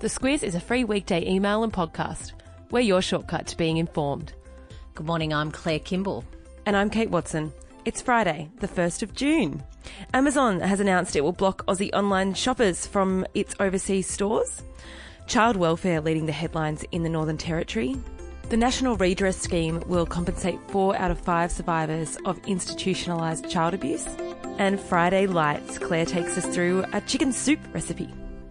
The Squiz is a free weekday email and podcast. We're your shortcut to being informed. Good morning, I'm Claire Kimball. And I'm Kate Watson. It's Friday, the 1st of June. Amazon has announced it will block Aussie online shoppers from its overseas stores. Child welfare leading the headlines in the Northern Territory. The National Redress Scheme will compensate 4 out of 5 survivors of institutionalised child abuse. And Friday Lights, Claire takes us through a chicken soup recipe.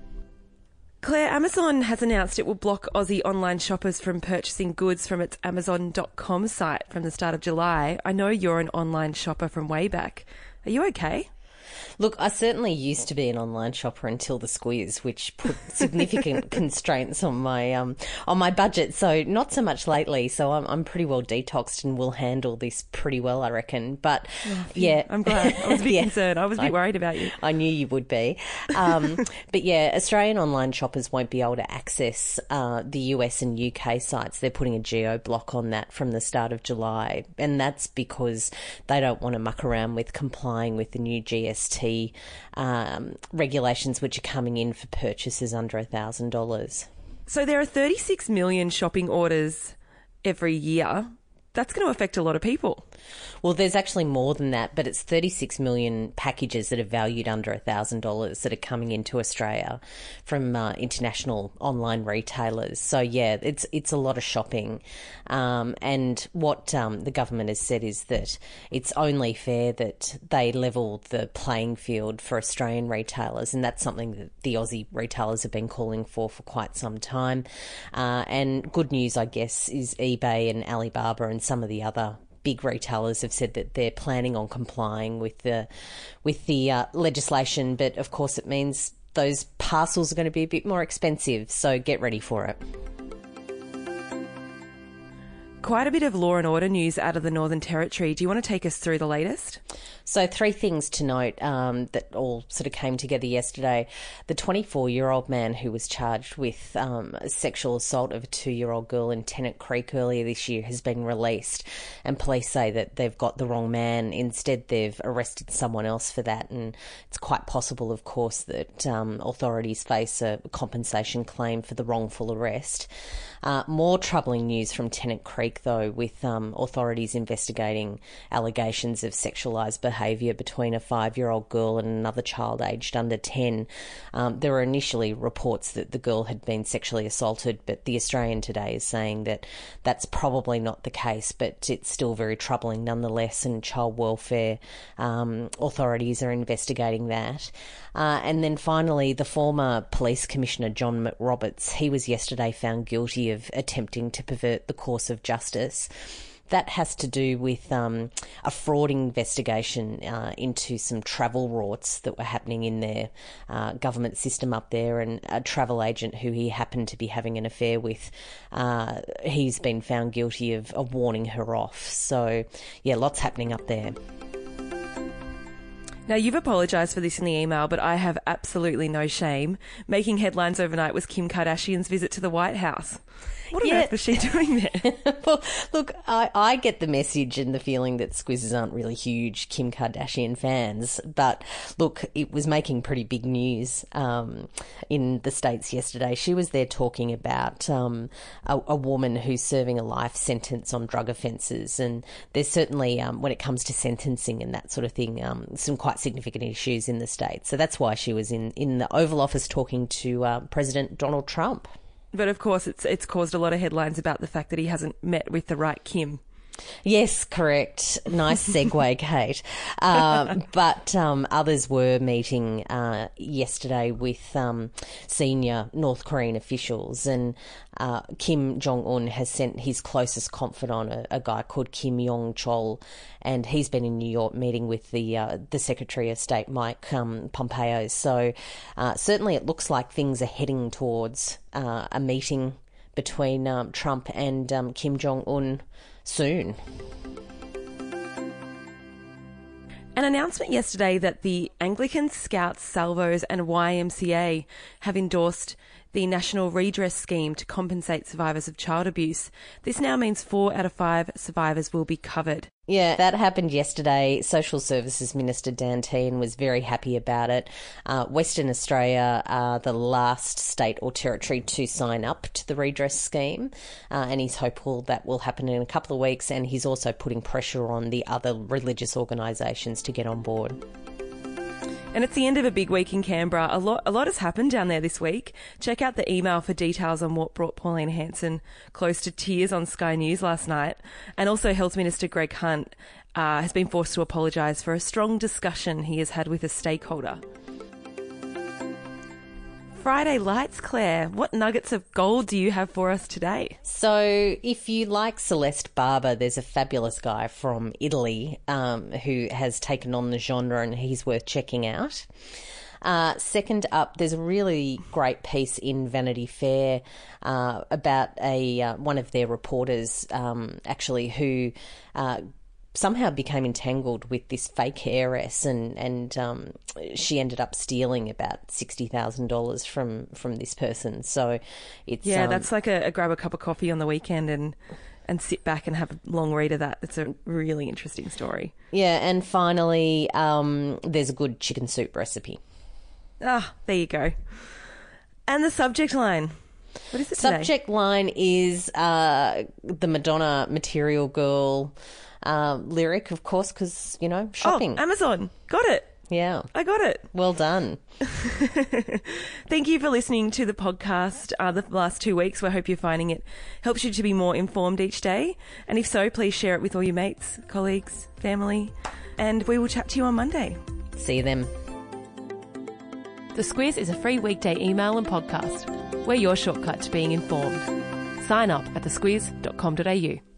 Claire, Amazon has announced it will block Aussie online shoppers from purchasing goods from its Amazon.com site from the start of July. I know you're an online shopper from way back. Are you okay? Look, I certainly used to be an online shopper until the Squiz, which put significant constraints on my budget. So not so much lately. So I'm pretty well detoxed and will handle this pretty well, I reckon. But yeah, I'm glad. I was a bit concerned. I was a bit worried about you. I knew you would be. But yeah, Australian online shoppers won't be able to access the US and UK sites. They're putting a geo block on that from the start of July, and that's because they don't want to muck around with complying with the new GST regulations which are coming in for purchases under $1,000. So there are 36 million shopping orders every year. That's going to affect a lot of people. Well, there's actually more than that, but it's 36 million packages that are valued under $1,000 that are coming into Australia from international online retailers. So, yeah, it's a lot of shopping. And what the government has said is that it's only fair that they level the playing field for Australian retailers, and that's something that the Aussie retailers have been calling for quite some time. And good news, I guess, is eBay and Alibaba and some of the other big retailers have said that they're planning on complying with the legislation, but of course it means those parcels are going to be a bit more expensive, so get ready for it. Quite a bit of law and order news out of the Northern Territory. Do you want to take us through the latest? So 3 things to note that all sort of came together yesterday. The 24-year-old man who was charged with sexual assault of a 2-year-old girl in Tennant Creek earlier this year has been released, and police say that they've got the wrong man. Instead, they've arrested someone else for that, and it's quite possible, of course, that authorities face a compensation claim for the wrongful arrest. More troubling news from Tennant Creek, though, with authorities investigating allegations of sexualised behaviour between a 5-year-old girl and another child aged under 10. There were initially reports that the girl had been sexually assaulted, but the Australian today is saying that that's probably not the case, but it's still very troubling nonetheless, and child welfare authorities are investigating that. And then finally, the former police commissioner, John McRoberts, he was yesterday found guilty of attempting to pervert the course of justice. That has to do with a fraud investigation into some travel rorts that were happening in their government system up there, and a travel agent who he happened to be having an affair with, he's been found guilty of warning her off. So, yeah, lots happening up there. Now, you've apologised for this in the email, but I have absolutely no shame. Making headlines overnight was Kim Kardashian's visit to the White House. What on earth was she doing there? Well, look, I get the message and the feeling that Squizzes aren't really huge Kim Kardashian fans, but look, it was making pretty big news in the States yesterday. She was there talking about a woman who's serving a life sentence on drug offences, and there's certainly, when it comes to sentencing and that sort of thing, some quite significant issues in the States. So that's why she was in the Oval Office talking to President Donald Trump. But of course, it's caused a lot of headlines about the fact that he hasn't met with the right Kim. Yes, correct. Nice segue, Kate. But others were meeting yesterday with senior North Korean officials, and Kim Jong-un has sent his closest confidant, a guy called Kim Yong-chol, and he's been in New York meeting with the Secretary of State, Mike Pompeo. So certainly it looks like things are heading towards a meeting between Trump and Kim Jong-un soon. An announcement yesterday that the Anglican Scouts, Salvos and YMCA have endorsed the National Redress Scheme to compensate survivors of child abuse. This now means 4 out of 5 survivors will be covered. Yeah, that happened yesterday. Social Services Minister Dan Tehan was very happy about it. Western Australia are the last state or territory to sign up to the redress scheme, and he's hopeful that will happen in a couple of weeks, and he's also putting pressure on the other religious organisations to get on board. And it's the end of a big week in Canberra. A lot has happened down there this week. Check out the email for details on what brought Pauline Hanson close to tears on Sky News last night. And also Health Minister Greg Hunt has been forced to apologise for a strong discussion he has had with a stakeholder. Friday Lights, Claire. What nuggets of gold do you have for us today? So if you like Celeste Barber, there's a fabulous guy from Italy who has taken on the genre, and he's worth checking out. Second up, there's a really great piece in Vanity Fair about one of their reporters actually who somehow became entangled with this fake heiress, and she ended up stealing about $60,000 from this person. So it's that's like a grab a cup of coffee on the weekend and sit back and have a long read of that. It's a really interesting story. Yeah, and finally, there's a good chicken soup recipe. Ah, there you go. And the subject line. What is it today? Subject line is the Madonna Material Girl lyric, of course, because, shopping. Oh, Amazon. Got it. Yeah. I got it. Well done. Thank you for listening to the podcast the last 2 weeks. We hope you're finding it helps you to be more informed each day. And if so, please share it with all your mates, colleagues, family. And we will chat to you on Monday. See you then. The Squiz is a free weekday email and podcast. We're your shortcut to being informed. Sign up at thesquiz.com.au.